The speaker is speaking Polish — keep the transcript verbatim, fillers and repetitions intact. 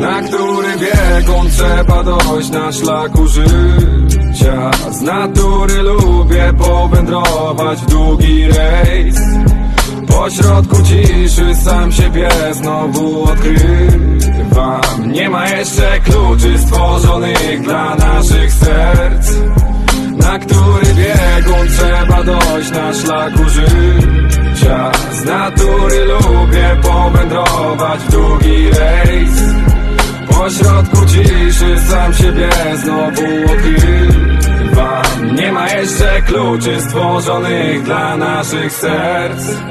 na który biegun trzeba dojść na szlaku życia. Z natury lubię powędrować w długi rejs. Po środku ciszy sam siebie znowu odkrywam. Nie ma jeszcze kluczy stworzonych dla naszych serc, na który biegun trzeba dojść na szlaku życia. Z natury lubię powędrować w długi rejs. Po środku ciszy sam siebie znowu odkrywam. Nie ma jeszcze kluczy stworzonych dla naszych serc.